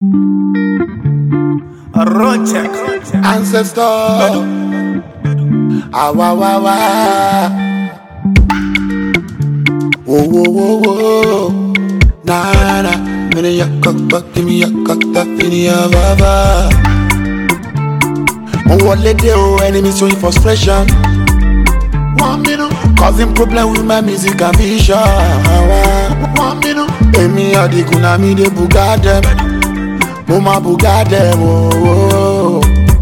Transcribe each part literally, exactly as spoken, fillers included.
Rochek Ancestor Awa wa wa Wo wo wo wo Na na Mene yakakba Kimi yakakta Fini ya baba On wale de o Enemy showing frustration One minute Causing problem with my music and vision One minute Emi adi kuna mi de bugadem Mama bugadem oh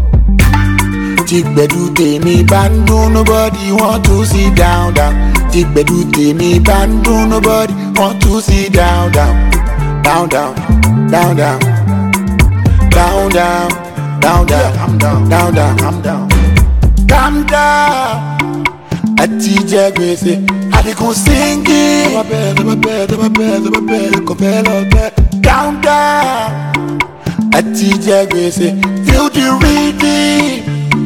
Tigbedu temi bandu nobody want to sit down down Tigbedu temi bandu nobody want to sit down down Down down down down Down down down down I'm down down down I'm down Calm down Ati jegwese Adikun singing My bed my bed my bed my bed Kopelo bed Down down Ati jegwese Feel the rhythm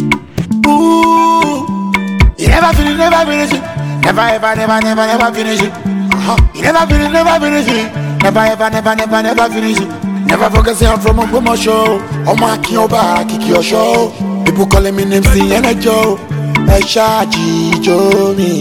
Ooh, you never finish, never finish it. Never, ever, never, never, never finish it. Uh-huh. You never finish, never finish it. Never, ever, never, never, never finish it. Never forget say I'm from a promo show. On my kioba, kick your show. People calling me names, see and a Joe. A shaji Joe me.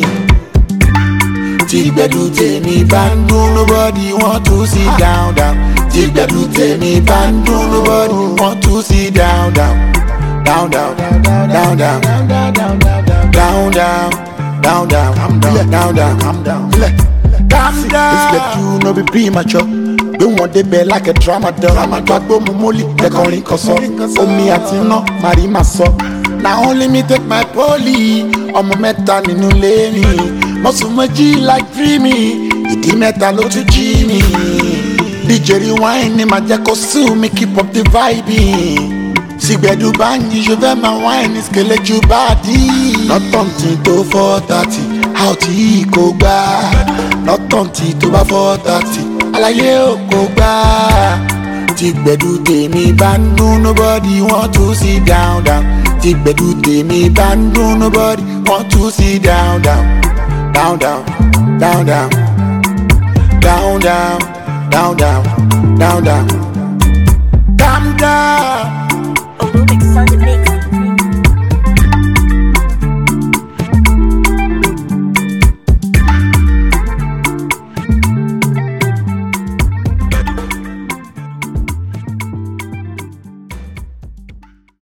Tigbedu temi bandu, nobody want to sit down, down. Tigbedu temi bandu, nobody want to sit down, down. Down, down, down, down, down, down, down, down, down, down, down, I'm down, down, down, I'm down. Calm down. This let you no be premature. Don't want the bell like a drama doll. Gbagbo mumoli, the calling koso. Omi atino, mari maso. Now only me take my poly. Omo meta ninu leni. Mosu meji like dreamy. Idi meta lo to Jimmy. D J rewind ni ma jeko su me keep up the vibing. Tigbedu banyi, je vais ma wine, iskele jubadi. Not something to four thirty, how ti ko gba. Not something to ba four thirty, alaye o ko gba. Tigbedu temi bandu, nobody want to sit down, down. Tigbedu temi bandu, nobody want to sit down, down. Down, down, down, down. Down, down, down, down, down, down. Calm down. Olumix on the mix.